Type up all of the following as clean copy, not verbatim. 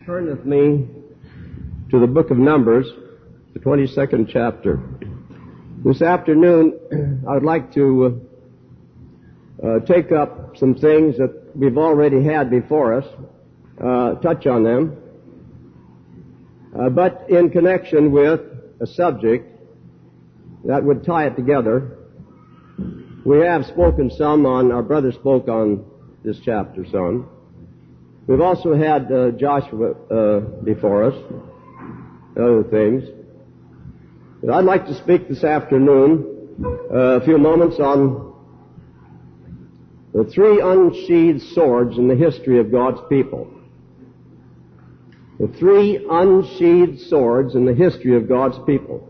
Turn with me to the book of Numbers, the 22nd chapter. This afternoon, I would like to take up some things that we've already had before us, touch on them, but in connection with a subject that would tie it together. We have spoken some on, our brother spoke on this chapter some. We've also had Joshua before us, other things. But I'd like to speak this afternoon a few moments on the three unsheathed swords in the history of God's people. The three unsheathed swords in the history of God's people.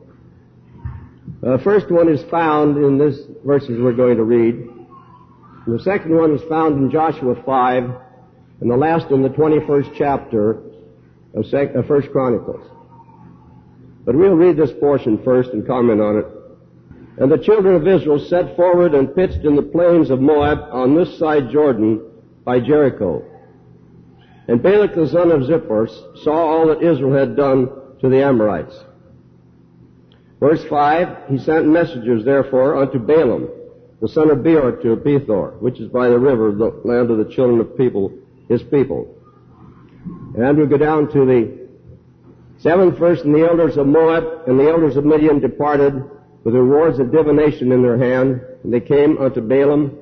First one is found in these verses we're going to read. And the second one is found in Joshua 5, and the last in the 21st chapter of 1 Chronicles. But we'll read this portion first and comment on it. And the children of Israel set forward and pitched in the plains of Moab on this side Jordan by Jericho. And Balak the son of Zippor saw all that Israel had done to the Amorites. Verse 5, he sent messengers therefore unto Balaam, the son of Beor, to Pethor, which is by the river, the land of the children of people, his people. And we go down to the 7th verse, and the elders of Moab and the elders of Midian departed with the rewards of divination in their hand, and they came unto Balaam,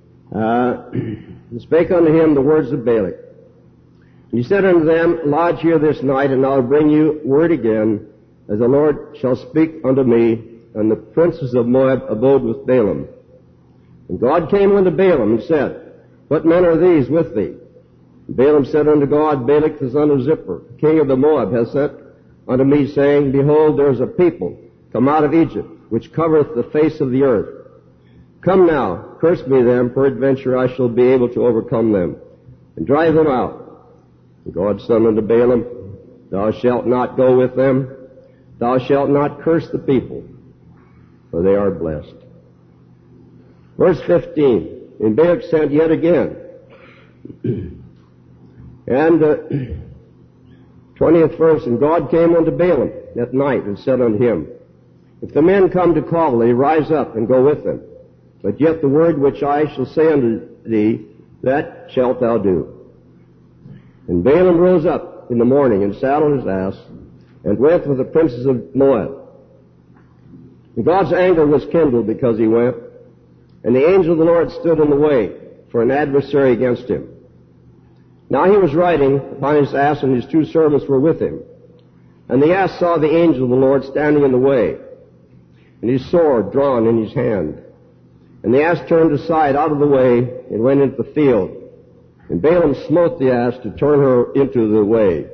and spake unto him the words of Balak. And he said unto them, Lodge here this night, and I'll bring you word again, as the Lord shall speak unto me. And the princes of Moab abode with Balaam. And God came unto Balaam and said, What men are these with thee? And Balaam said unto God, Balak the son of Zippor, king of the Moab, hath sent unto me, saying, Behold, there is a people come out of Egypt, which covereth the face of the earth. Come now, curse me them, peradventure I shall be able to overcome them, and drive them out. And God said unto Balaam, Thou shalt not go with them, thou shalt not curse the people, for they are blessed. Verse 15, and Balak sent yet again. And 20th verse, and God came unto Balaam at night and said unto him, If the men come to call thee, rise up and go with them. But yet the word which I shall say unto thee, that shalt thou do. And Balaam rose up in the morning and saddled his ass and went with the princes of Moab. And God's anger was kindled because he went, and the angel of the Lord stood in the way for an adversary against him. Now he was riding upon his ass, and his two servants were with him. And the ass saw the angel of the Lord standing in the way, and his sword drawn in his hand. And the ass turned aside out of the way and went into the field. And Balaam smote the ass to turn her into the way.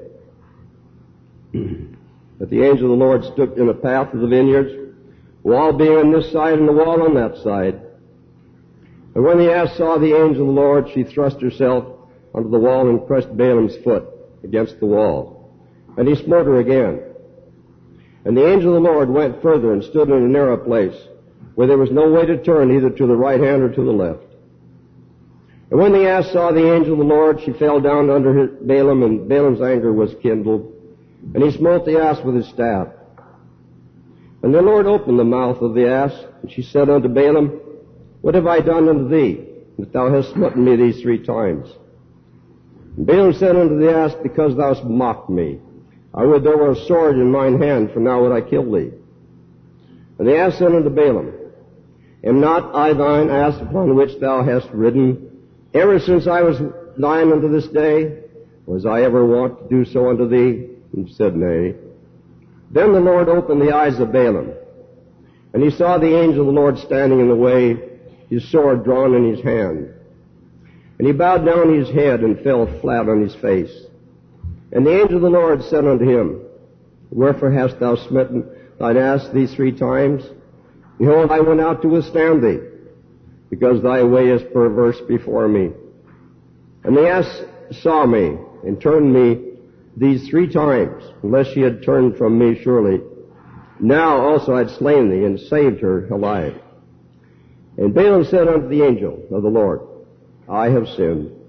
But the angel of the Lord stood in the path of the vineyards, wall being on this side and the wall on that side. And when the ass saw the angel of the Lord, she thrust herself under the wall and crushed Balaam's foot against the wall. And he smote her again. And the angel of the Lord went further and stood in a narrow place, where there was no way to turn either to the right hand or to the left. And when the ass saw the angel of the Lord, she fell down under Balaam, and Balaam's anger was kindled. And he smote the ass with his staff. And the Lord opened the mouth of the ass, and she said unto Balaam, What have I done unto thee, that thou hast smitten me these 3 times? And Balaam said unto the ass, Because thou hast mocked me. I would there were a sword in mine hand, for now would I kill thee. And the ass said unto Balaam, Am not I thine ass upon which thou hast ridden, ever since I was thine unto this day? Was I ever wont to do so unto thee? And he said, Nay. Then the Lord opened the eyes of Balaam, and he saw the angel of the Lord standing in the way, his sword drawn in his hand. And he bowed down his head and fell flat on his face. And the angel of the Lord said unto him, Wherefore hast thou smitten thine ass these 3 times? Behold, I went out to withstand thee, because thy way is perverse before me. And the ass saw me, and turned me these 3 times, unless she had turned from me surely. Now also I had slain thee, and saved her alive. And Balaam said unto the angel of the Lord, I have sinned.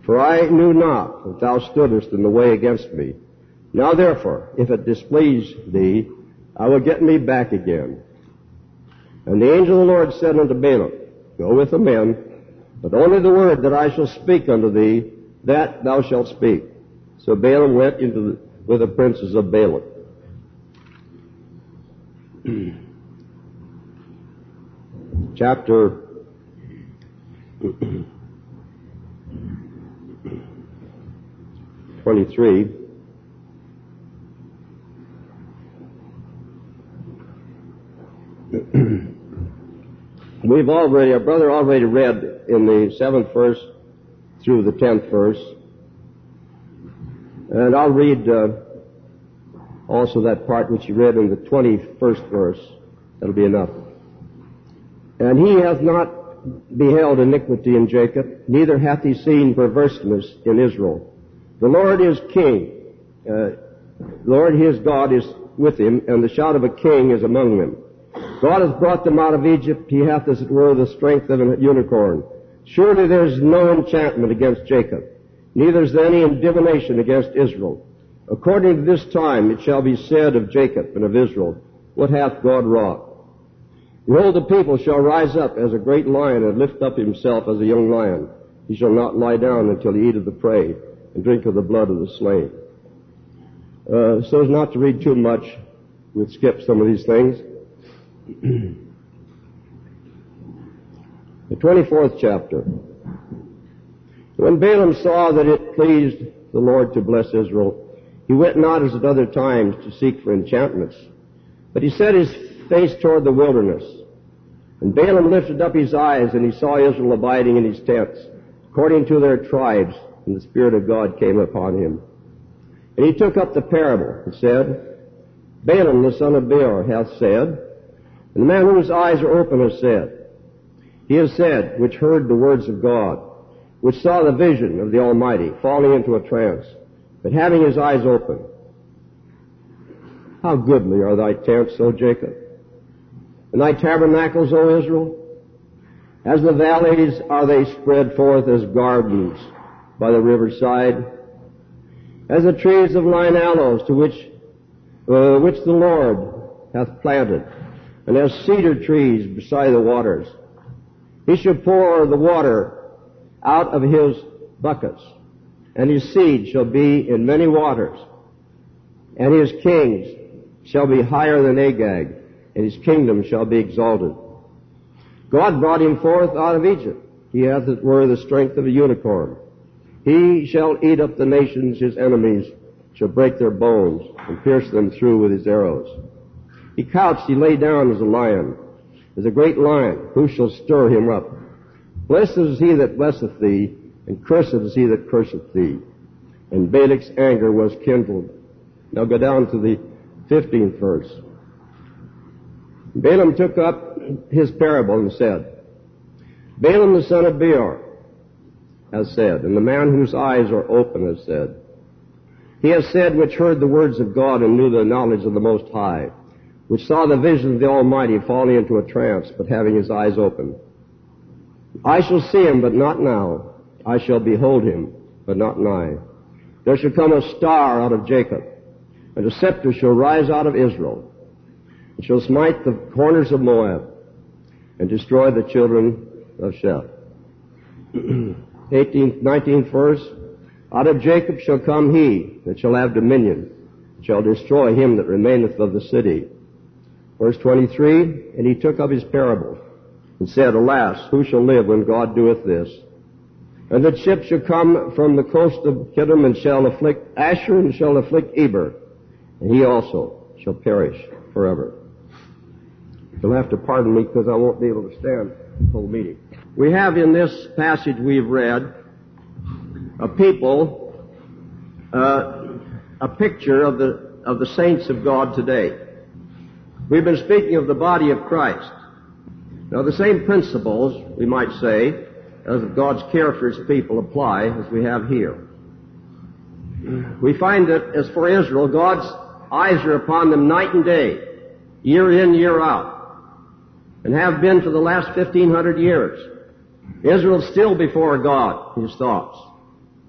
For I knew not that thou stoodest in the way against me. Now therefore, if it displease thee, I will get me back again. And the angel of the Lord said unto Balaam, Go with the men, but only the word that I shall speak unto thee, that thou shalt speak. So Balaam went with the princes of Balak. Chapter 23. Our brother already read in the 7th verse through the 10th verse. And I'll read also that part which he read in the 21st verse. That'll be enough. And he hath not beheld iniquity in Jacob, neither hath he seen perverseness in Israel. The Lord is king. The Lord his God is with him, and the shout of a king is among them. God hath brought them out of Egypt. He hath, as it were, the strength of a unicorn. Surely there is no enchantment against Jacob, neither is there any divination against Israel. According to this time it shall be said of Jacob and of Israel, What hath God wrought? Behold, the people shall rise up as a great lion, and lift up himself as a young lion. He shall not lie down until he eat of the prey, and drink of the blood of the slain. So as not to read too much, we'll skip some of these things. The 24th chapter. When Balaam saw that it pleased the Lord to bless Israel, he went not as at other times to seek for enchantments, but he set his face toward the wilderness. And Balaam lifted up his eyes, and he saw Israel abiding in his tents, according to their tribes, and the Spirit of God came upon him. And he took up the parable and said, Balaam the son of Beor hath said, and the man whose eyes are open has said, He has said, which heard the words of God, which saw the vision of the Almighty, falling into a trance, but having his eyes open. How goodly are thy tents, O Jacob, and thy tabernacles, O Israel. As the valleys are they spread forth as gardens by the riverside, as the trees of line aloes to which the Lord hath planted, and as cedar trees beside the waters. He shall pour the water out of his buckets, and his seed shall be in many waters, and his kings shall be higher than Agag, and his kingdom shall be exalted. God brought him forth out of Egypt. He hath, as it were, the strength of a unicorn. He shall eat up the nations, his enemies shall break their bones, and pierce them through with his arrows. He couched, he lay down as a lion, as a great lion. Who shall stir him up? Blessed is he that blesseth thee, and cursed is he that curseth thee. And Balak's anger was kindled. Now go down to the 15th verse. Balaam took up his parable and said, Balaam the son of Beor has said, and the man whose eyes are open has said, He has said, which heard the words of God and knew the knowledge of the Most High, which saw the vision of the Almighty falling into a trance, but having his eyes open. I shall see him, but not now. I shall behold him, but not nigh. There shall come a star out of Jacob, and a scepter shall rise out of Israel, and shall smite the corners of Moab, and destroy the children of Sheth. 19th verse. Out of Jacob shall come he that shall have dominion, shall destroy him that remaineth of the city. Verse 23, and he took up his parable, and said, Alas, who shall live when God doeth this? And that ship shall come from the coast of Kittim, and shall afflict Asher, and shall afflict Eber, and he also shall perish forever. You'll have to pardon me, because I won't be able to stand the whole meeting. We have in this passage we've read a people, a picture of the saints of God today. We've been speaking of the body of Christ. Now, the same principles, we might say, as God's care for His people apply as we have here. We find that as for Israel, God's eyes are upon them night and day, year in, year out, and have been for the last 1,500 years. Israel's still before God, His thoughts.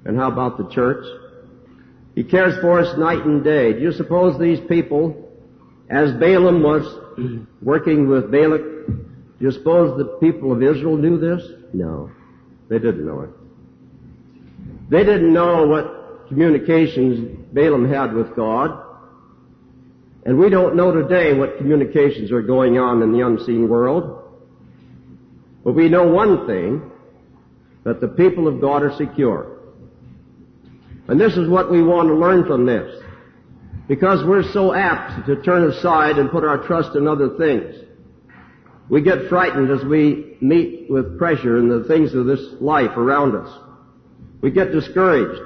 And how about the church? He cares for us night and day. Do you suppose these people, as Balaam was working with Balak, do you suppose the people of Israel knew this? No. They didn't know it. They didn't know what communications Balaam had with God. And we don't know today what communications are going on in the unseen world. But we know one thing, that the people of God are secure. And this is what we want to learn from this. Because we're so apt to turn aside and put our trust in other things. We get frightened as we meet with pressure in the things of this life around us. We get discouraged.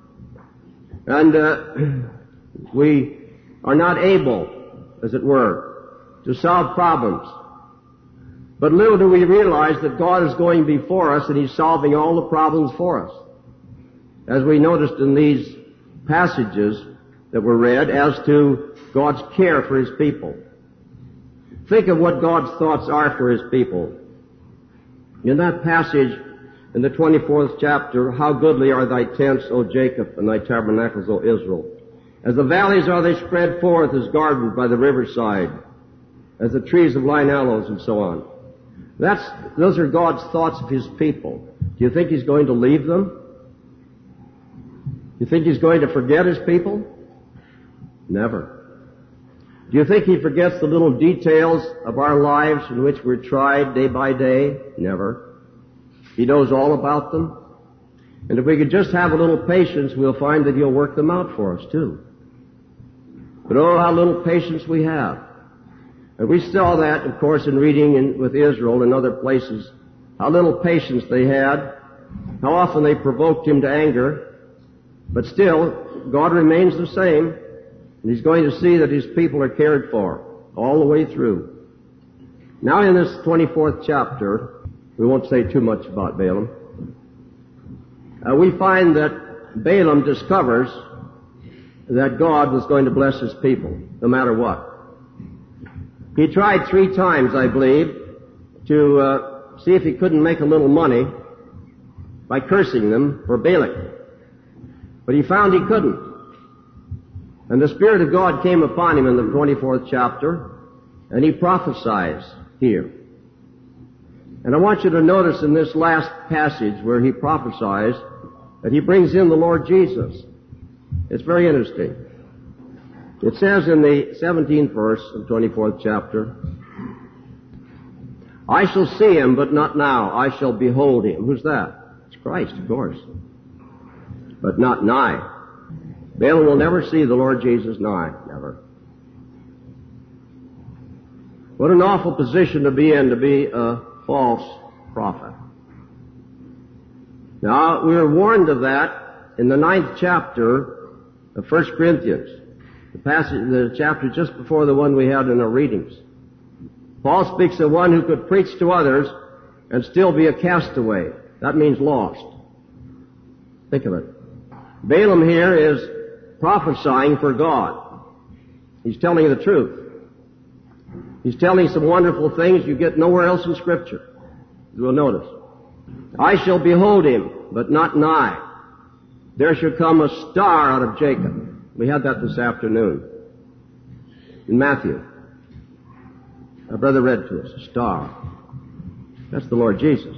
And we are not able, as it were, to solve problems. But little do we realize that God is going before us and He's solving all the problems for us. As we noticed in these passages that were read as to God's care for His people. Think of what God's thoughts are for His people. In that passage in the 24th chapter, how goodly are thy tents, O Jacob, and thy tabernacles, O Israel. As the valleys are they spread forth as gardens by the riverside, as the trees of line aloes, and so on. Those are God's thoughts of His people. Do you think He's going to leave them? Do you think He's going to forget His people? Never. Do you think He forgets the little details of our lives in which we're tried day by day? Never. He knows all about them. And if we could just have a little patience, we'll find that He'll work them out for us too. But oh, how little patience we have. And we saw that, of course, in reading with Israel and other places, how little patience they had, how often they provoked Him to anger. But still, God remains the same, and He's going to see that His people are cared for all the way through. Now in this 24th chapter, we won't say too much about Balaam. We find that Balaam discovers that God was going to bless His people, no matter what. He tried 3 times, I believe, to see if he couldn't make a little money by cursing them for Balak. But he found he couldn't. And the Spirit of God came upon him in the 24th chapter, and he prophesies here. And I want you to notice in this last passage where he prophesies that he brings in the Lord Jesus. It's very interesting. It says in the 17th verse of the 24th chapter, I shall see Him, but not now. I shall behold Him. Who's that? It's Christ, of course. But not nigh. Balaam will never see the Lord Jesus nigh. Never. What an awful position to be in, to be a false prophet. Now, we were warned of that in the 9th chapter of 1 Corinthians. The chapter just before the one we had in our readings. Paul speaks of one who could preach to others and still be a castaway. That means lost. Think of it. Balaam here is prophesying for God. He's telling the truth. He's telling some wonderful things you get nowhere else in Scripture. You will notice. I shall behold Him, but not nigh. There shall come a star out of Jacob. We had that this afternoon in Matthew. Our brother read to us, a star. That's the Lord Jesus.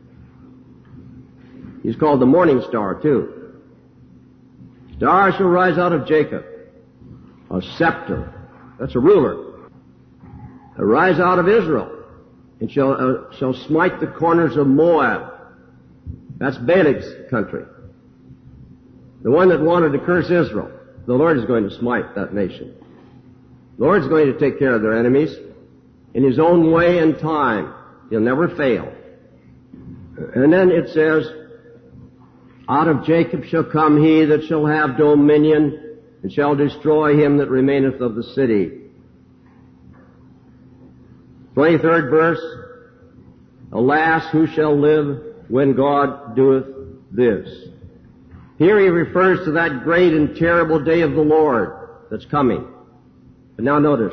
He's called the morning star, too. Star shall rise out of Jacob. A scepter. That's a ruler. Arise out of Israel. And shall smite the corners of Moab. That's Balak's country. The one that wanted to curse Israel. The Lord is going to smite that nation. The Lord's going to take care of their enemies in His own way and time. He'll never fail. And then it says, out of Jacob shall come he that shall have dominion, and shall destroy him that remaineth of the city. 23rd verse, alas, who shall live when God doeth this? Here he refers to that great and terrible day of the Lord that's coming. But now notice.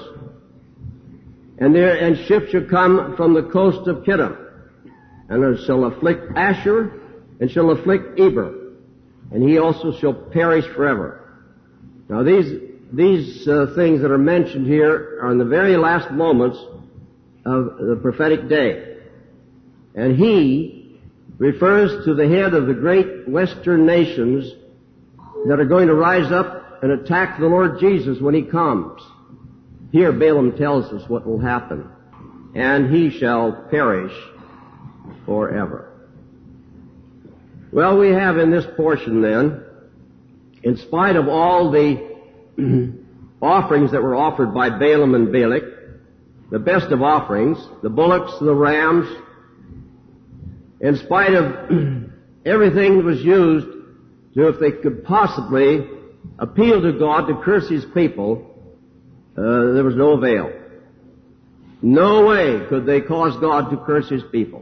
And ships shall come from the coast of Kittim, and it shall afflict Asher, and shall afflict Eber. and he also shall perish forever. Now these things that are mentioned here are in the very last moments of the prophetic day. And he refers to the head of the great Western nations that are going to rise up and attack the Lord Jesus when he comes. Here Balaam tells us what will happen. And he shall perish forever. Well, we have in this portion then, in spite of all the offerings that were offered by Balaam and Balak, the best of offerings, the bullocks and the rams, in spite of everything that was used to, if they could possibly appeal to God to curse his people, there was no avail. No way could they cause God to curse his people.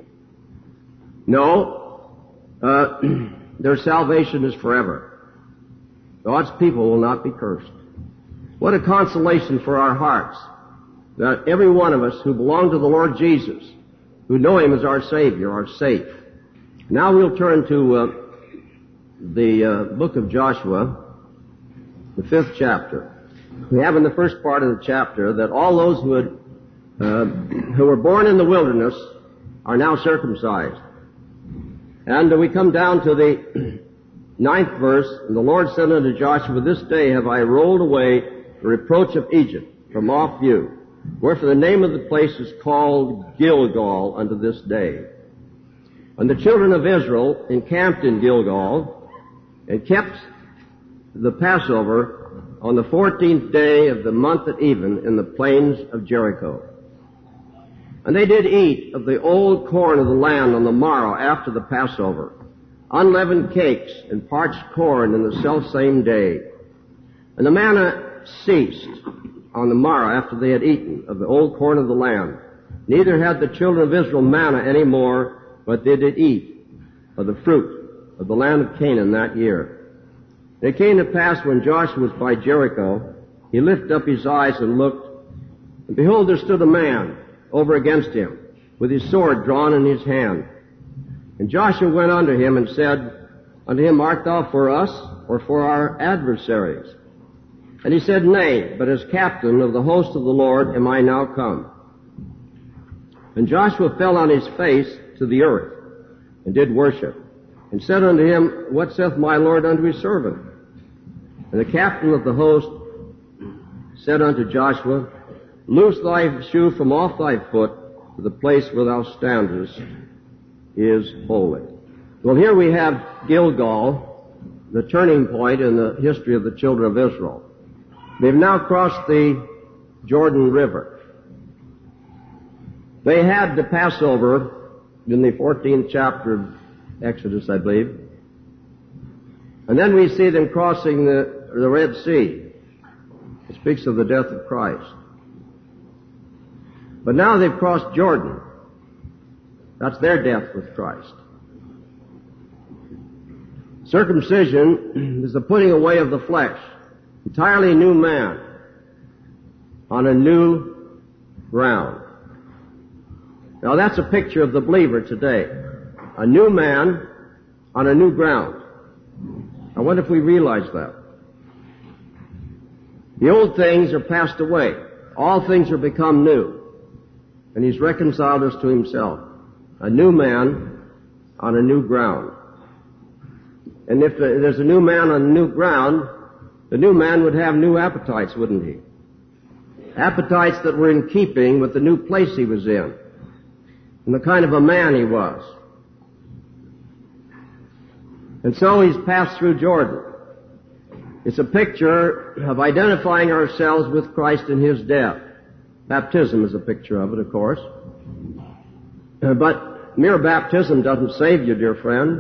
No, their salvation is forever. God's people will not be cursed. What a consolation for our hearts that every one of us who belong to the Lord Jesus, who know him as our Savior, are safe. Now we'll turn to the book of Joshua, the 5th chapter. We have in the first part of the chapter that all those who were born in the wilderness are now circumcised. And we come down to the 9th verse, and the Lord said unto Joshua, This day have I rolled away the reproach of Egypt from off you. Wherefore the name of the place is called Gilgal unto this day. And the children of Israel encamped in Gilgal and kept the Passover on the 14th day of the month at even in the plains of Jericho. And they did eat of the old corn of the land on the morrow after the Passover, unleavened cakes and parched corn in the selfsame day. And the manna ceased on the morrow after they had eaten of the old corn of the land. Neither had the children of Israel manna any more, but they did eat of the fruit of the land of Canaan that year. It came to pass when Joshua was by Jericho, he lifted up his eyes and looked, and behold, there stood a man over against him, with his sword drawn in his hand. And Joshua went unto him and said unto him, Art thou for us, or for our adversaries? And he said, Nay, but as captain of the host of the Lord am I now come. And Joshua fell on his face to the earth, and did worship, and said unto him, What saith my Lord unto his servant? And the captain of the host said unto Joshua, Loose thy shoe from off thy foot, for the place where thou standest is holy. Well, here we have Gilgal, the turning point in the history of the children of Israel. They've now crossed the Jordan River. They had the Passover in the 14th chapter of Exodus, I believe. And then we see them crossing the Red Sea. It speaks of the death of Christ. But now they've crossed Jordan. That's their death with Christ. Circumcision is the putting away of the flesh. Entirely new man on a new ground. Now that's a picture of the believer today. A new man on a new ground. I wonder if we realize that. The old things are passed away. All things are become new. And he's reconciled us to himself. A new man on a new ground. And if there's a new man on a new ground, the new man would have new appetites, wouldn't he? Appetites that were in keeping with the new place he was in, and the kind of a man he was. And so he's passed through Jordan. It's a picture of identifying ourselves with Christ in his death. Baptism is a picture of it, of course. But mere baptism doesn't save you, dear friend.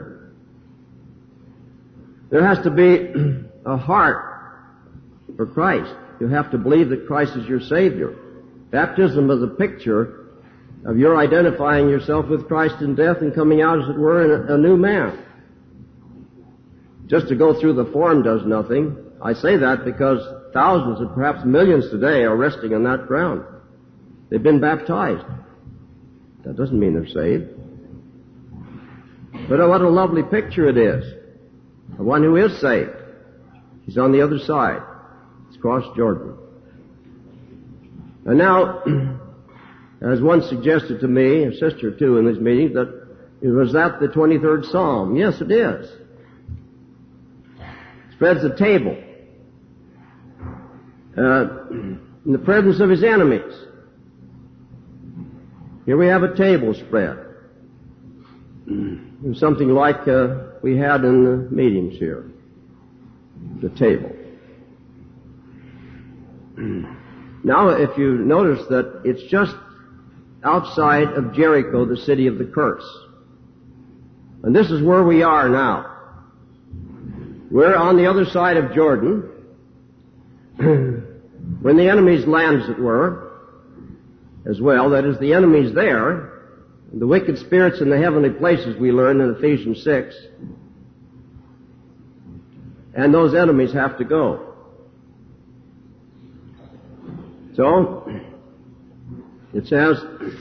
There has to be a heart for Christ. You have to believe that Christ is your Savior. Baptism is a picture of your identifying yourself with Christ in death and coming out, as it were, in a new man. Just to go through the form does nothing. I say that because thousands and perhaps millions today are resting on that ground. They've been baptized. That doesn't mean they're saved. But what a lovely picture it is. The one who is saved. He's on the other side. He's crossed Jordan. And now, as one suggested to me, a sister too in these meetings, that was that the 23rd Psalm? Yes, it is. It spreads the table in the presence of his enemies. Here we have a table spread. It was something like we had in the meetings here. The table. Now, if you notice that it's just outside of Jericho, the city of the curse. And this is where we are now. We're on the other side of Jordan. We're in the enemy's land, as it were, as well. That is, the enemy's there. The wicked spirits in the heavenly places, we learn in Ephesians 6. And those enemies have to go. So, it says,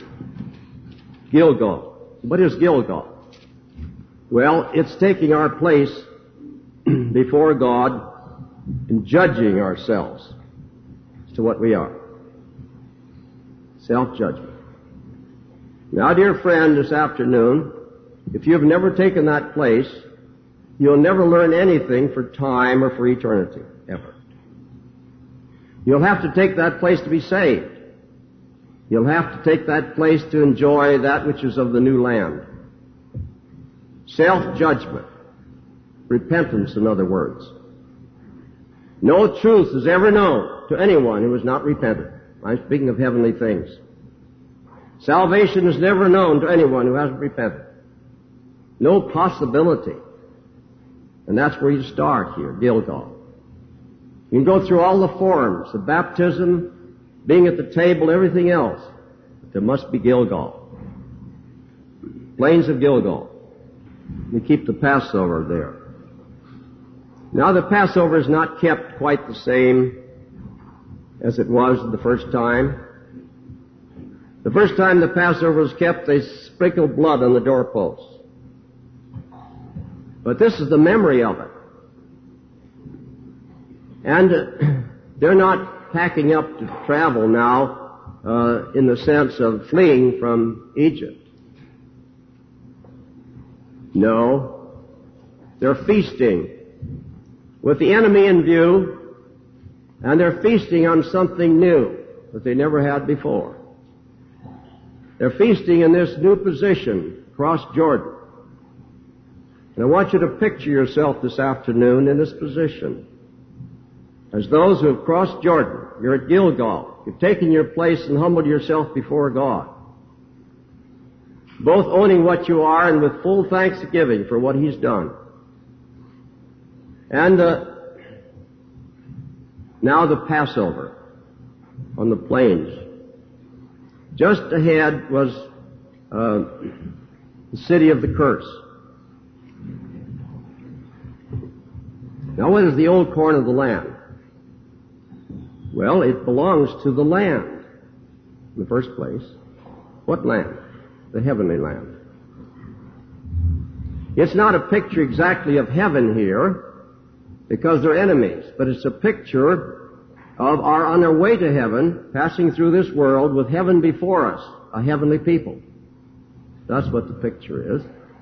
Gilgal. What is Gilgal? Well, it's taking our place before God and judging ourselves as to what we are. Self-judgment. Now, dear friend, this afternoon, if you've never taken that place, you'll never learn anything for time or for eternity, ever. You'll have to take that place to be saved. You'll have to take that place to enjoy that which is of the new land. Self-judgment. Repentance, in other words. No truth is ever known to anyone who has not repented. I'm speaking of heavenly things. Salvation is never known to anyone who hasn't repented. No possibility. And that's where you start here, Gilgal. You can go through all the forms, the baptism, being at the table, everything else. But there must be Gilgal. Plains of Gilgal. We keep the Passover there. Now the Passover is not kept quite the same as it was the first time. The first time the Passover was kept, they sprinkled blood on the doorposts. But this is the memory of it. And they're not packing up to travel now in the sense of fleeing from Egypt. No. They're feasting with the enemy in view, and they're feasting on something new that they never had before. They're feasting in this new position across Jordan. And I want you to picture yourself this afternoon in this position. As those who have crossed Jordan, you're at Gilgal. You've taken your place and humbled yourself before God. Both owning what you are and with full thanksgiving for what He's done. And now the Passover on the plains. Just ahead was the city of the curse. Now what is the old corn of the land? Well, it belongs to the land in the first place. What land? The heavenly land. It's not a picture exactly of heaven here, because they're enemies, but it's a picture of our on our way to heaven, passing through this world with heaven before us, a heavenly people. That's what the picture is.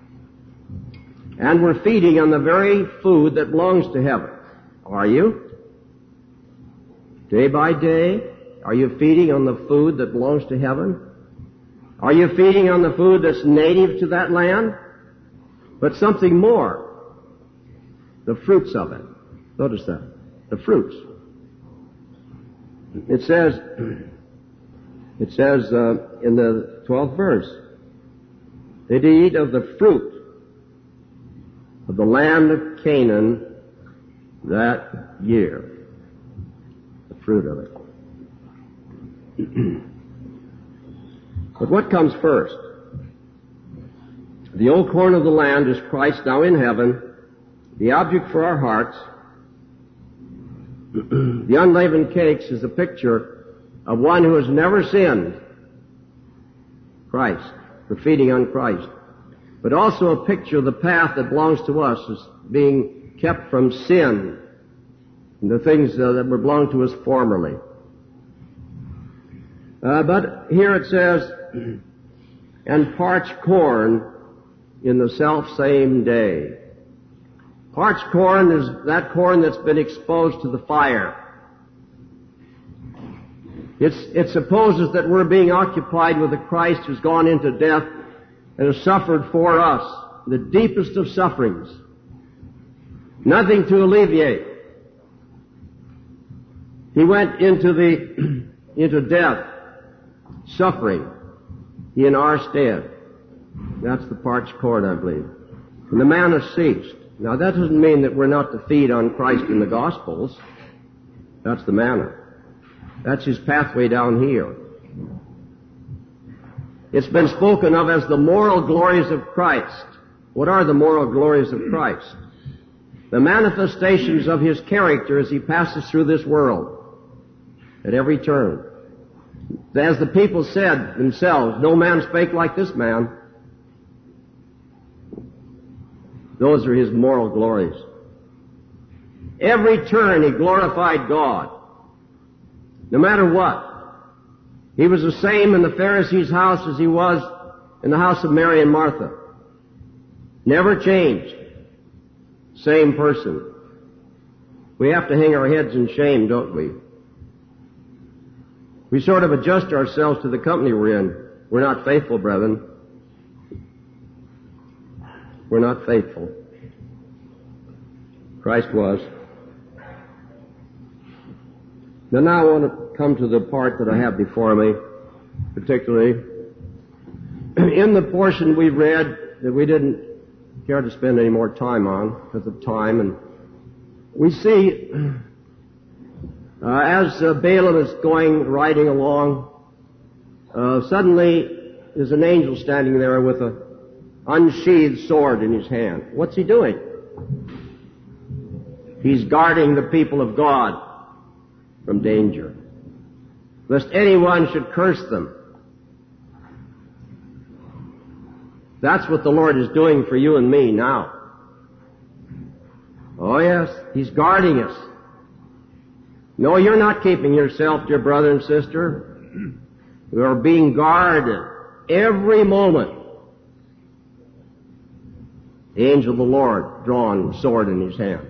And we're feeding on the very food that belongs to heaven. Are you? Day by day, are you feeding on the food that belongs to heaven? Are you feeding on the food that's native to that land? But something more. The fruits of it. Notice that. The fruits. It says in the 12th verse, they did eat of the fruit of the land of Canaan that year. The fruit of it. But what comes first? The old corn of the land is Christ now in heaven, the object for our hearts. The unleavened cakes is a picture of one who has never sinned, Christ. We're feeding on Christ. But also a picture of the path that belongs to us as being kept from sin and the things that were belonged to us formerly. But here it says, and parched corn in the self-same day. Parched corn is that corn that's been exposed to the fire. It supposes that we're being occupied with a Christ who's gone into death and has suffered for us the deepest of sufferings. Nothing to alleviate. He went into death, suffering in our stead. That's the parched corn, I believe. And the manna ceased. Now that doesn't mean that we're not to feed on Christ in the Gospels. That's the manna. That's his pathway down here. It's been spoken of as the moral glories of Christ. What are the moral glories of Christ? The manifestations of his character as he passes through this world at every turn. As the people said themselves, no man spake like this man. Those are his moral glories. Every turn he glorified God. No matter what. He was the same in the Pharisees' house as he was in the house of Mary and Martha. Never changed. Same person. We have to hang our heads in shame, don't we? We sort of adjust ourselves to the company we're in. We're not faithful, brethren. We're not faithful. Christ was. Now I want to come to the part that I have before me, particularly. In the portion we read that we didn't care to spend any more time on because of time, and we see as Balaam is riding along, suddenly there's an angel standing there with an unsheathed sword in his hand. What's he doing? He's guarding the people of God from danger, lest anyone should curse them. That's what the Lord is doing for you and me now. Oh yes, he's guarding us. No, you're not keeping yourself, dear brother and sister. You are being guarded every moment. The angel of the Lord drawing a sword in his hand.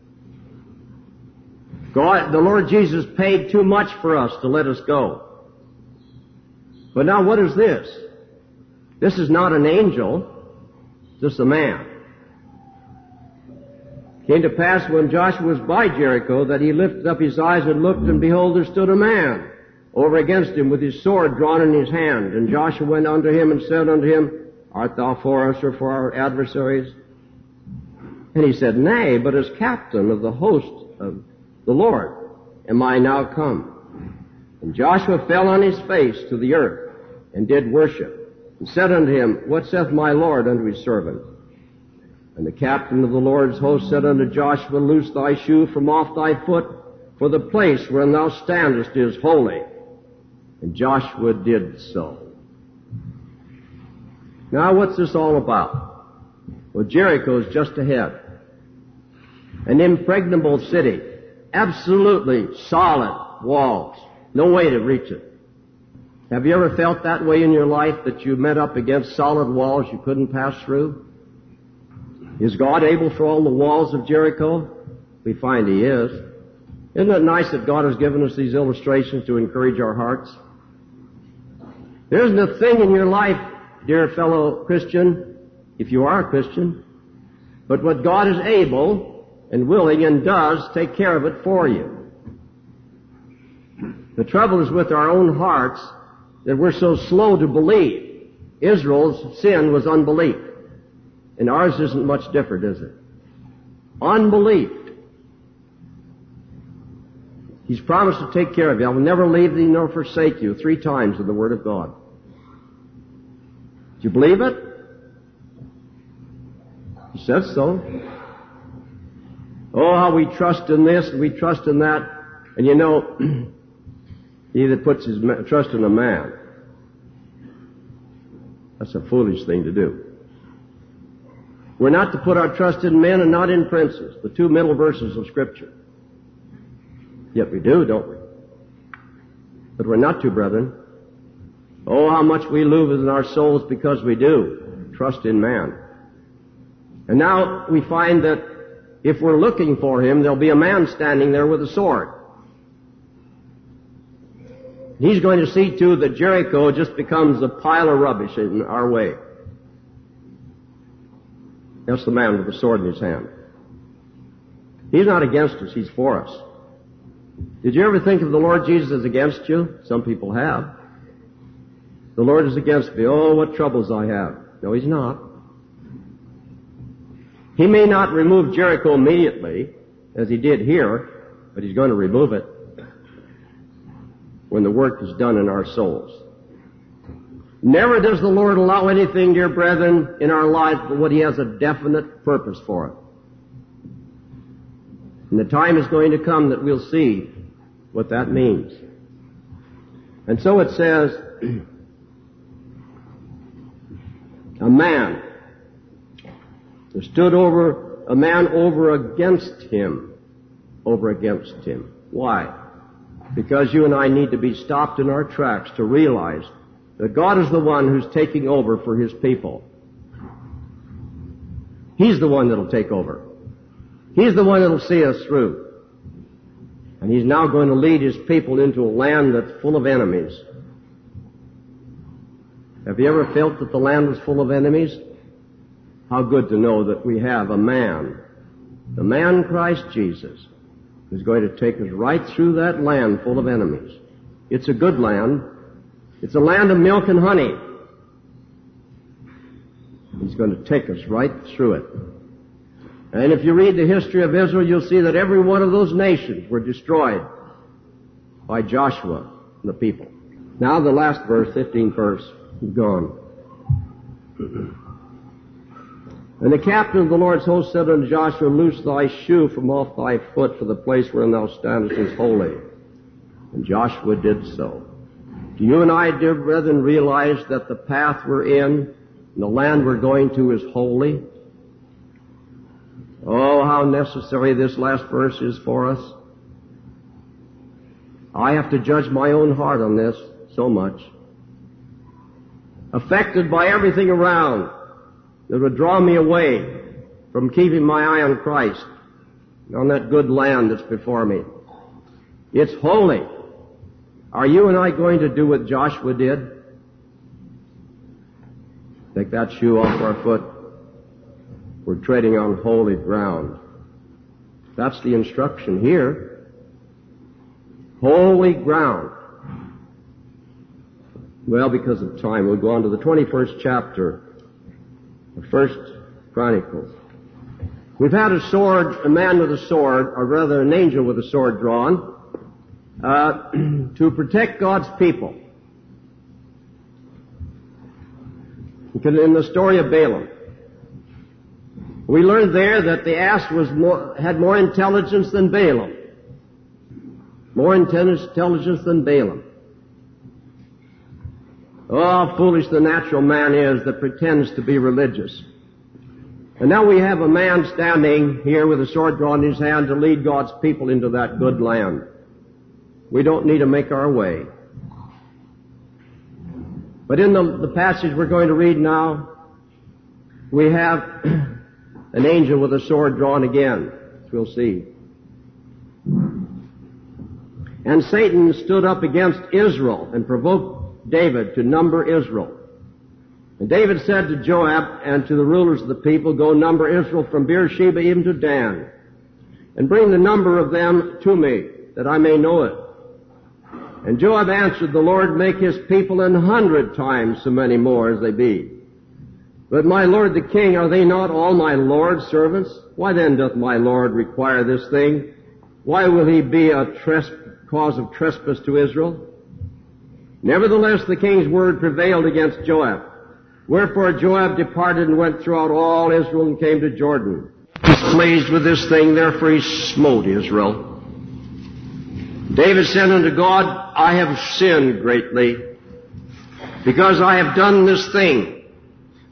God, the Lord Jesus paid too much for us to let us go. But now what is this? This is not an angel, just a man. It came to pass when Joshua was by Jericho that he lifted up his eyes and looked, and behold, there stood a man over against him with his sword drawn in his hand. And Joshua went unto him and said unto him, Art thou for us or for our adversaries? And he said, Nay, but as captain of the host of the Lord am I now come. And Joshua fell on his face to the earth and did worship, and said unto him, What saith my Lord unto his servant? And the captain of the Lord's host said unto Joshua, Loose thy shoe from off thy foot, for the place wherein thou standest is holy. And Joshua did so. Now what's this all about? Well, Jericho is just ahead. An impregnable city. Absolutely solid walls. No way to reach it. Have you ever felt that way in your life, that you met up against solid walls you couldn't pass through? Is God able for all the walls of Jericho? We find He is. Isn't it nice that God has given us these illustrations to encourage our hearts? There isn't a thing in your life, dear fellow Christian, if you are a Christian, but what God is able and willing and does take care of it for you. The trouble is with our own hearts that we're so slow to believe. Israel's sin was unbelief. And ours isn't much different, is it? Unbelief. He's promised to take care of you. I will never leave thee nor forsake you, 3 times in the Word of God. Do you believe it? He says so. Oh, how we trust in this and we trust in that. And you know, he that puts his trust in a man, that's a foolish thing to do. We're not to put our trust in men and not in princes, the two middle verses of Scripture. Yet we do, don't we? But we're not to, brethren. Oh, how much we lose in our souls because we do trust in man. And now we find that if we're looking for him, there'll be a man standing there with a sword. He's going to see to that Jericho just becomes a pile of rubbish in our way. That's the man with the sword in his hand. He's not against us, he's for us. Did you ever think of the Lord Jesus as against you? Some people have. The Lord is against me. Oh, what troubles I have. No, he's not. He may not remove Jericho immediately, as he did here, but he's going to remove it when the work is done in our souls. Never does the Lord allow anything, dear brethren, in our lives but what he has a definite purpose for it. And the time is going to come that we'll see what that means. And so it says, a man. There stood a man over against him. Over against him. Why? Because you and I need to be stopped in our tracks to realize that God is the one who's taking over for his people. He's the one that'll take over. He's the one that'll see us through. And he's now going to lead his people into a land that's full of enemies. Have you ever felt that the land was full of enemies? How good to know that we have a man, the man Christ Jesus, who's going to take us right through that land full of enemies. It's a good land. It's a land of milk and honey. He's going to take us right through it. And if you read the history of Israel, you'll see that every one of those nations were destroyed by Joshua and the people. Now the last verse, 15th verse, is gone. And the captain of the Lord's host said unto Joshua, loose thy shoe from off thy foot, for the place wherein thou standest is holy. And Joshua did so. Do you and I, dear brethren, realize that the path we're in and the land we're going to is holy? Oh, how necessary this last verse is for us. I have to judge my own heart on this so much. Affected by everything around that would draw me away from keeping my eye on Christ, on that good land that's before me. It's holy. Are you and I going to do what Joshua did? Take that shoe off our foot. We're treading on holy ground. That's the instruction here. Holy ground. Well, because of time, we'll go on to the 21st chapter of 1 Chronicles. We've had a man with a sword, or rather an angel with a sword drawn, to protect God's people. In the story of Balaam, we learned there that the ass had more intelligence than Balaam. More intelligence than Balaam. Oh, how foolish the natural man is that pretends to be religious. And now we have a man standing here with a sword drawn in his hand to lead God's people into that good land. We don't need to make our way. But in the passage we're going to read now, we have an angel with a sword drawn again, as we'll see. And Satan stood up against Israel and provoked David to number Israel. And David said to Joab and to the rulers of the people, go number Israel from Beersheba even to Dan, and bring the number of them to me, that I may know it. And Joab answered, the Lord make his people 100 times so many more as they be. But my lord the king, are they not all my lord's servants? Why then doth my lord require this thing? Why will he be a cause of trespass to Israel? Nevertheless, the king's word prevailed against Joab. Wherefore Joab departed and went throughout all Israel and came to Jordan. He was pleased with this thing, therefore he smote Israel. David said unto God, I have sinned greatly, because I have done this thing.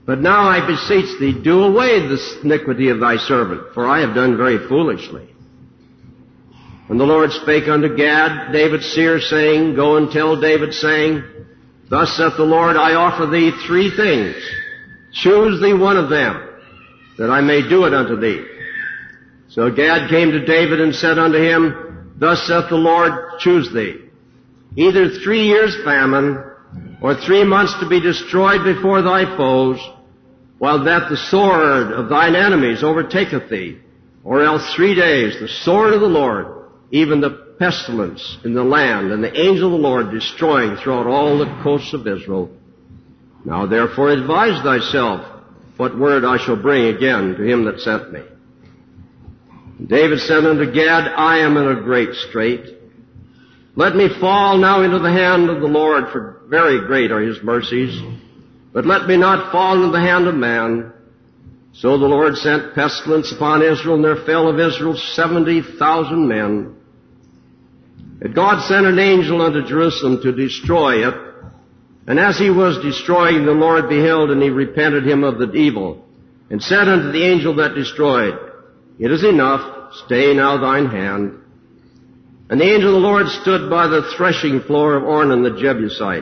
But now I beseech thee, do away this iniquity of thy servant, for I have done very foolishly. And the Lord spake unto Gad, David's seer, saying, Go and tell David, saying, Thus saith the Lord, I offer thee 3 things. Choose thee one of them, that I may do it unto thee. So Gad came to David and said unto him, Thus saith the Lord, choose thee, either 3 years' famine, or 3 months to be destroyed before thy foes, while that the sword of thine enemies overtaketh thee, or else 3 days the sword of the Lord, even the pestilence in the land, and the angel of the Lord destroying throughout all the coasts of Israel. Now therefore advise thyself what word I shall bring again to him that sent me. David said unto Gad, I am in a great strait. Let me fall now into the hand of the Lord, for very great are his mercies. But let me not fall into the hand of man. So the Lord sent pestilence upon Israel, and there fell of Israel 70,000 men. And God sent an angel unto Jerusalem to destroy it. And as he was destroying, the Lord beheld, and he repented him of the evil, and said unto the angel that destroyed, It is enough, stay now thine hand. And the angel of the Lord stood by the threshing floor of Ornan the Jebusite.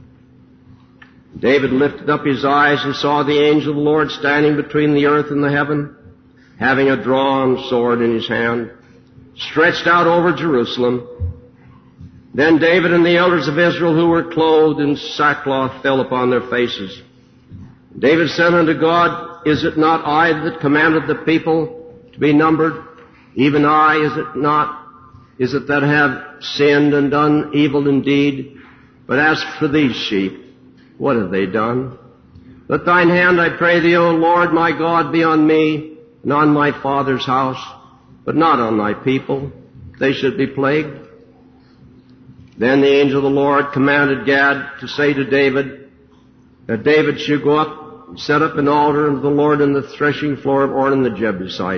David lifted up his eyes and saw the angel of the Lord standing between the earth and the heaven, having a drawn sword in his hand, stretched out over Jerusalem. Then David and the elders of Israel who were clothed in sackcloth fell upon their faces. David said unto God, Is it not I that commanded the people to be numbered? Even I, is it that have sinned and done evil indeed? But as for these sheep, what have they done? Let thine hand, I pray thee, O Lord my God, be on me and on my father's house, but not on thy people. They should be plagued. Then the angel of the Lord commanded Gad to say to David that David should go up and set up an altar unto the Lord in the threshing floor of Ornan the Jebusite.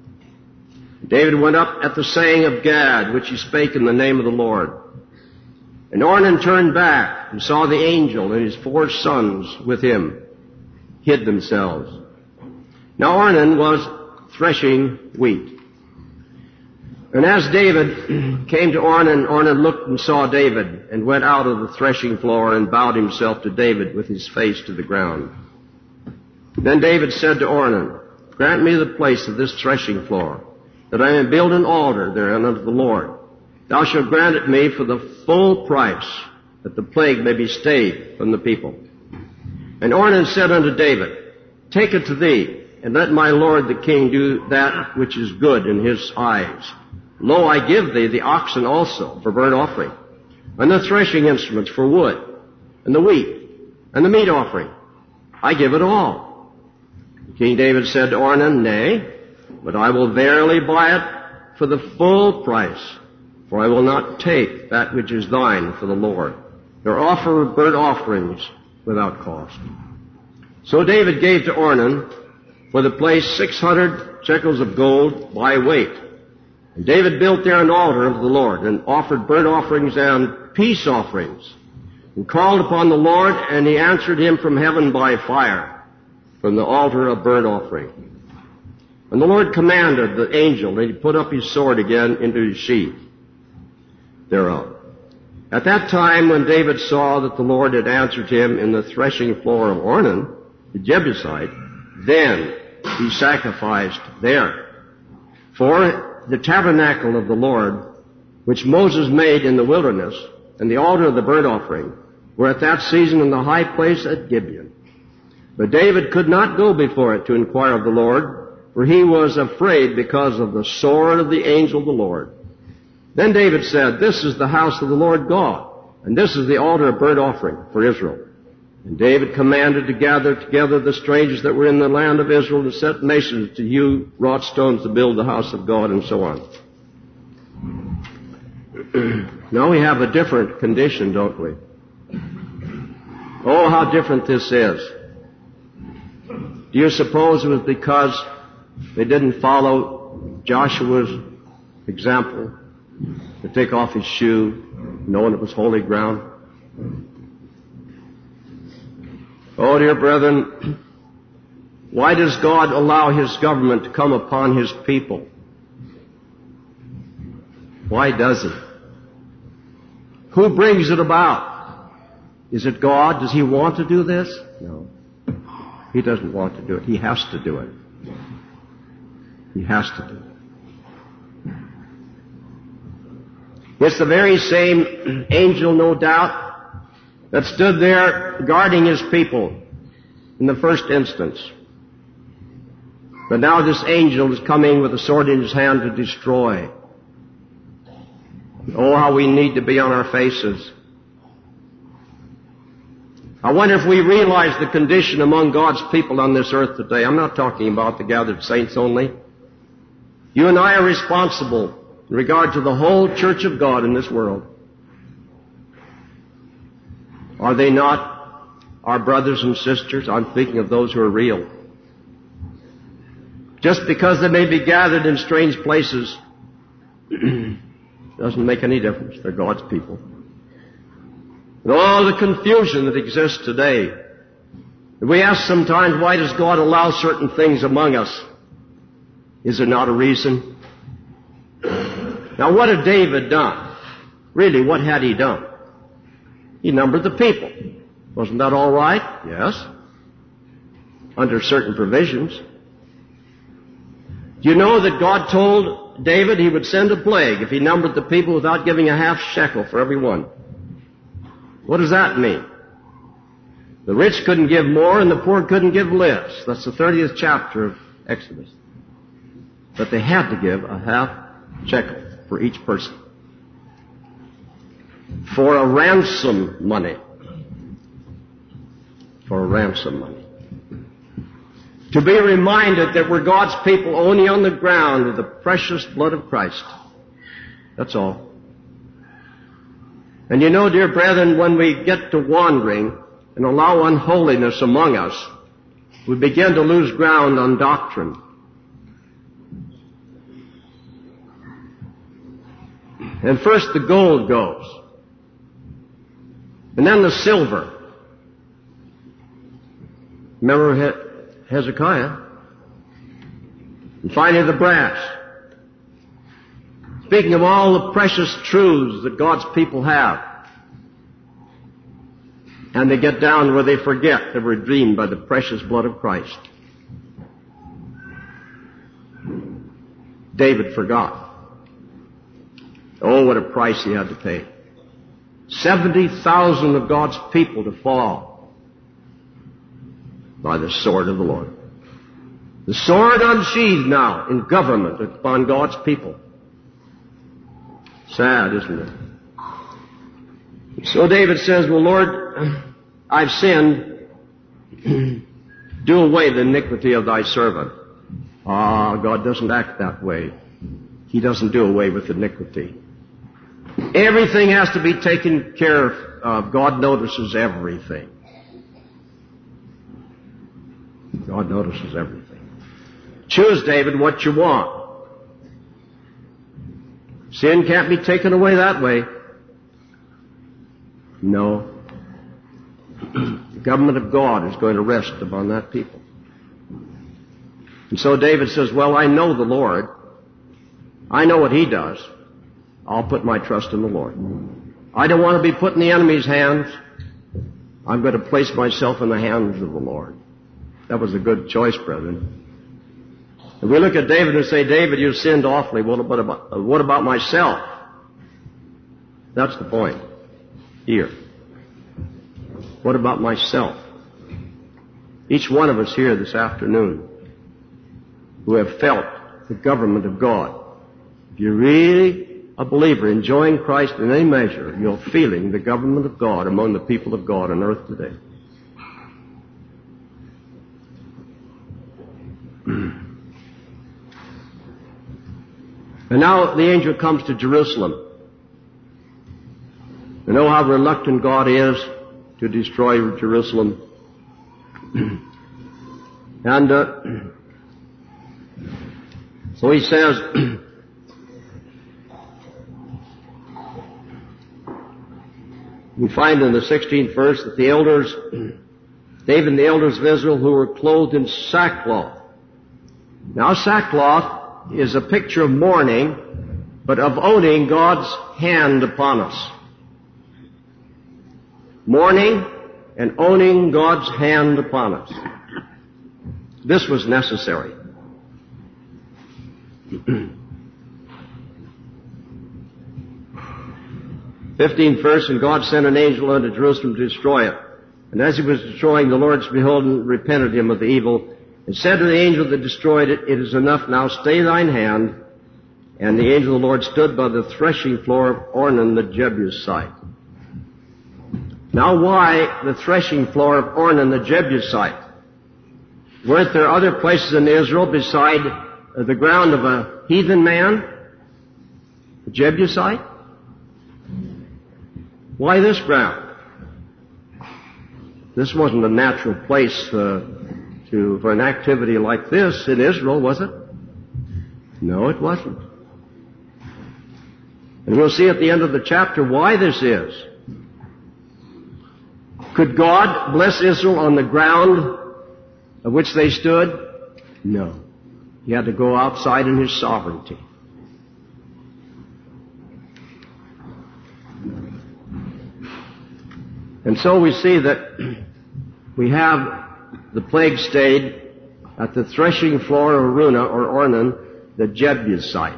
David went up at the saying of Gad, which he spake in the name of the Lord. And Ornan turned back and saw the angel and his 4 sons with him hid themselves. Now Ornan was threshing wheat. And as David came to Ornan, Ornan looked and saw David, and went out of the threshing floor and bowed himself to David with his face to the ground. Then David said to Ornan, Grant me the place of this threshing floor, that I may build an altar therein unto the Lord. Thou shalt grant it me for the full price, that the plague may be stayed from the people. And Ornan said unto David, Take it to thee, and let my lord the king do that which is good in his eyes. Lo, I give thee the oxen also for burnt offering, and the threshing instruments for wood, and the wheat, and the meat offering. I give it all. King David said to Ornan, Nay, but I will verily buy it for the full price, for I will not take that which is thine for the Lord, nor offer burnt offerings without cost. So David gave to Ornan for the place 600 shekels of gold by weight. And David built there an altar of the Lord, and offered burnt offerings and peace offerings, and called upon the Lord, and he answered him from heaven by fire, from the altar of burnt offering. And the Lord commanded the angel, and he put up his sword again into his sheath thereof. At that time, when David saw that the Lord had answered him in the threshing floor of Ornan, the Jebusite, then he sacrificed there. For the tabernacle of the Lord, which Moses made in the wilderness, and the altar of the burnt offering, were at that season in the high place at Gibeon. But David could not go before it to inquire of the Lord, for he was afraid because of the sword of the angel of the Lord. Then David said, This is the house of the Lord God, and this is the altar of burnt offering for Israel. And David commanded to gather together the strangers that were in the land of Israel, and set masons to hew wrought stones to build the house of God, and so on. Now we have a different condition, don't we? Oh, how different this is. Do you suppose it was because they didn't follow Joshua's example to take off his shoe, knowing it was holy ground? Oh, dear brethren, Why does God allow His government to come upon His people? Why does He? Who brings it about? Is it God? Does He want to do this? No. He doesn't want to do it. He has to do it. He has to do it. It's the very same angel, no doubt, that stood there guarding His people in the first instance. But now this angel is coming with a sword in his hand to destroy. Oh, how we need to be on our faces. I wonder if we realize the condition among God's people on this earth today. I'm not talking about the gathered saints only. You and I are responsible in regard to the whole church of God in this world. Are they not our brothers and sisters? I'm speaking of those who are real. Just because they may be gathered in strange places doesn't make any difference. They're God's people. And all the confusion that exists today, we ask sometimes, why does God allow certain things among us? Is there not a reason? Now, what had David done? Really, what had he done? He numbered the people. Wasn't that all right? Yes. Under certain provisions. Do you know that God told David He would send a plague if he numbered the people without giving a half shekel for every one? What does that mean? The rich couldn't give more and the poor couldn't give less. That's the 30th chapter of Exodus. But they had to give a half shekel for each person. For a ransom money. For a ransom money. To be reminded that we're God's people only on the ground of the precious blood of Christ. That's all. And you know, dear brethren, when we get to wandering and allow unholiness among us, we begin to lose ground on doctrine. And first the gold goes. And then the silver. Remember Hezekiah? And finally the brass. Speaking of all the precious truths that God's people have. And they get down where they forget they're redeemed by the precious blood of Christ. David forgot. Oh, what a price he had to pay. 70,000 of God's people to fall by the sword of the Lord. The sword unsheathed now in government upon God's people. Sad, isn't it? So David says, well, Lord, I've sinned. Do away the iniquity of thy servant. God doesn't act that way. He doesn't do away with iniquity. Everything has to be taken care of. God notices everything. God notices everything. Choose, David, what you want. Sin can't be taken away that way. No. The government of God is going to rest upon that people. And so David says, well, I know the Lord. I know what He does. I'll put my trust in the Lord. I don't want to be put in the enemy's hands. I'm going to place myself in the hands of the Lord. That was a good choice, brethren. If we look at David and say, David, you sinned awfully. What about myself? That's the point here. What about myself? Each one of us here this afternoon who have felt the government of God, if you're really a believer enjoying Christ in any measure, you're feeling the government of God among the people of God on earth today. And now the angel comes to Jerusalem. You know how reluctant God is to destroy Jerusalem. And so he says, we find in the 16th verse that the elders David and the elders of Israel who were clothed in sackcloth. Now sackcloth is a picture of mourning, but of owning God's hand upon us. Mourning and owning God's hand upon us. This was necessary. 15th verse, and God sent an angel unto Jerusalem to destroy it. And as he was destroying, the Lord behold and repented him of the evil, and said to the angel that destroyed it, It is enough now, stay thine hand. And the angel of the Lord stood by the threshing floor of Ornan the Jebusite. Now why the threshing floor of Ornan the Jebusite? Weren't there other places in Israel beside the ground of a heathen man, the Jebusite? Why this ground? This wasn't a natural place for an activity like this in Israel, was it? No, it wasn't. And we'll see at the end of the chapter why this is. Could God bless Israel on the ground of which they stood? No. He had to go outside in His sovereignty. And so we see that we have the plague stayed at the threshing floor of Araunah or Ornan, the Jebusite.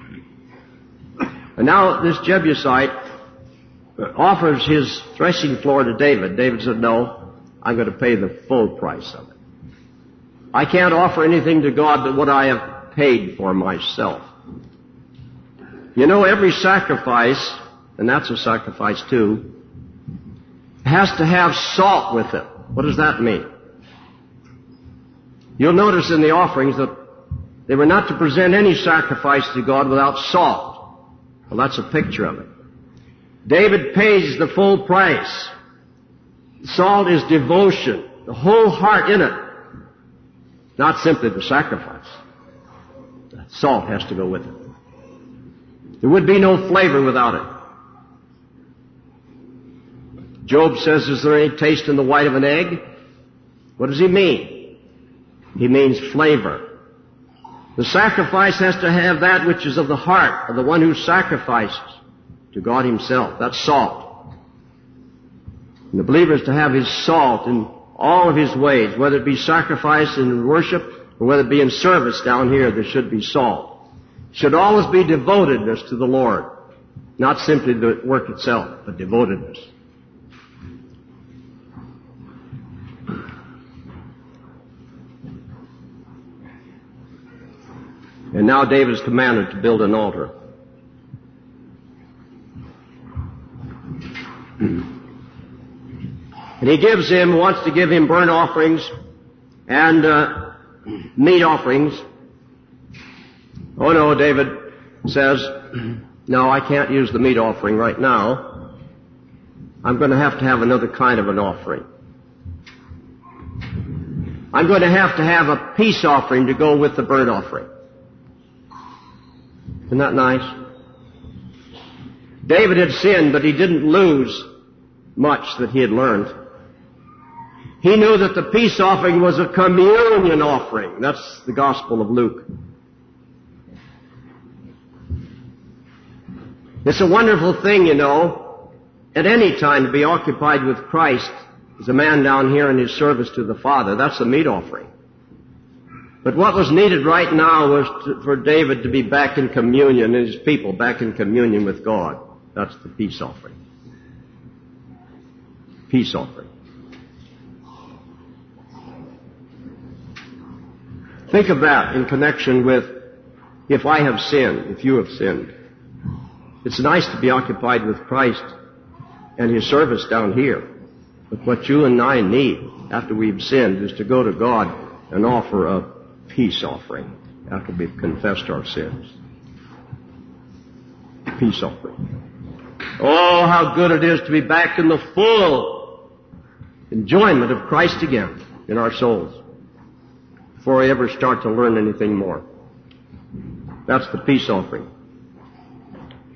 And now this Jebusite offers his threshing floor to David. David said, no, I'm going to pay the full price of it. I can't offer anything to God but what I have paid for myself. You know, every sacrifice, and that's a sacrifice too, has to have salt with it. What does that mean? You'll notice in the offerings that they were not to present any sacrifice to God without salt. Well, that's a picture of it. David pays the full price. Salt is devotion, the whole heart in it, not simply the sacrifice. Salt has to go with it. There would be no flavor without it. Job says, is there any taste in the white of an egg? What does he mean? He means flavor. The sacrifice has to have that which is of the heart of the one who sacrifices to God Himself. That's salt. And the believer is to have his salt in all of his ways, whether it be sacrifice in worship or whether it be in service down here, there should be salt. It should always be devotedness to the Lord. Not simply the work itself, but devotedness. And now David is commanded to build an altar. And he wants to give him burnt offerings and meat offerings. Oh no, David says, no, I can't use the meat offering right now. I'm going to have another kind of an offering. I'm going to have a peace offering to go with the burnt offering. Isn't that nice? David had sinned, but he didn't lose much that he had learned. He knew that the peace offering was a communion offering. That's the Gospel of Luke. It's a wonderful thing, you know, at any time to be occupied with Christ as a man down here in his service to the Father. That's the meat offering. But what was needed right now was for David to be back in communion, and his people back in communion with God. That's the peace offering. Peace offering. Think of that in connection with if I have sinned, if you have sinned. It's nice to be occupied with Christ and His service down here. But what you and I need after we've sinned is to go to God and offer a peace offering after we've confessed our sins. Peace offering. Oh, how good it is to be back in the full enjoyment of Christ again in our souls before we ever start to learn anything more. That's the peace offering.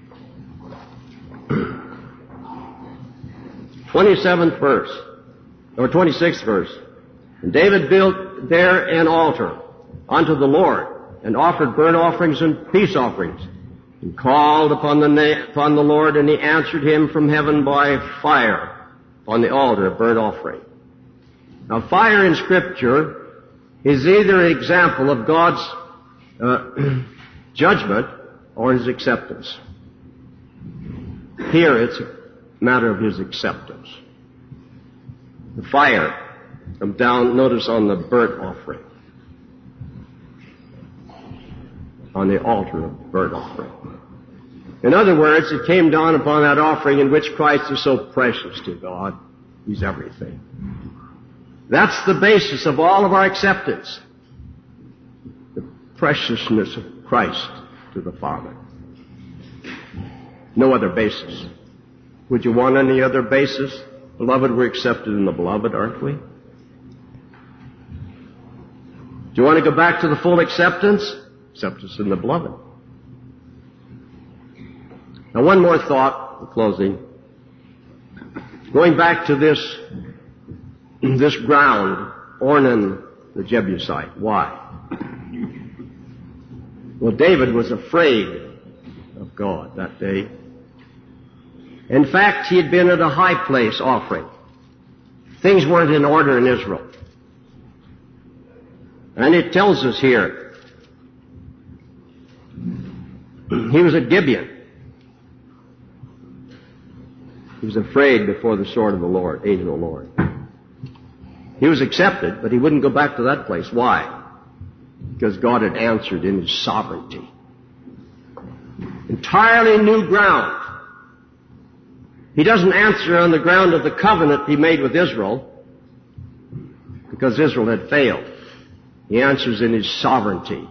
'27th verse. Or 26th verse. And David built there an altar unto the Lord, and offered burnt offerings and peace offerings, and called upon the Lord, and he answered him from heaven by fire on the altar of burnt offering. Now, fire in Scripture is either an example of God's judgment or His acceptance. Here it's a matter of His acceptance. The fire comes down, notice, on the burnt offering, on the altar of burnt offering. In other words, it came down upon that offering in which Christ is so precious to God. He's everything. That's the basis of all of our acceptance. The preciousness of Christ to the Father. No other basis. Would you want any other basis? Beloved, we're accepted in the Beloved, aren't we? Do you want to go back to the full acceptance? Acceptance in the Beloved. Now, one more thought in closing. Going back to this ground, Ornan the Jebusite. Why? Well, David was afraid of God that day. In fact, he had been at a high place offering. Things weren't in order in Israel. And it tells us here, he was at Gibeon. He was afraid before the sword of the Lord, angel of the Lord. He was accepted, but he wouldn't go back to that place. Why? Because God had answered in His sovereignty. Entirely new ground. He doesn't answer on the ground of the covenant He made with Israel, because Israel had failed. He answers in His sovereignty.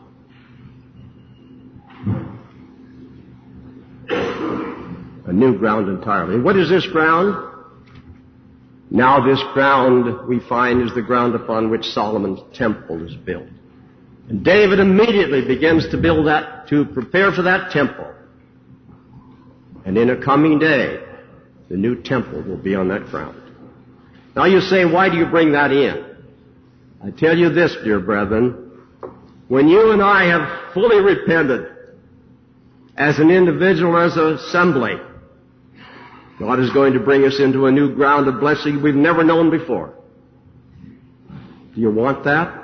A new ground entirely. And what is this ground? Now this ground, we find, is the ground upon which Solomon's temple is built. And David immediately begins to build that, to prepare for that temple. And in a coming day, the new temple will be on that ground. Now you say, why do you bring that in? I tell you this, dear brethren, when you and I have fully repented as an individual, as an assembly, God is going to bring us into a new ground of blessing we've never known before. Do you want that?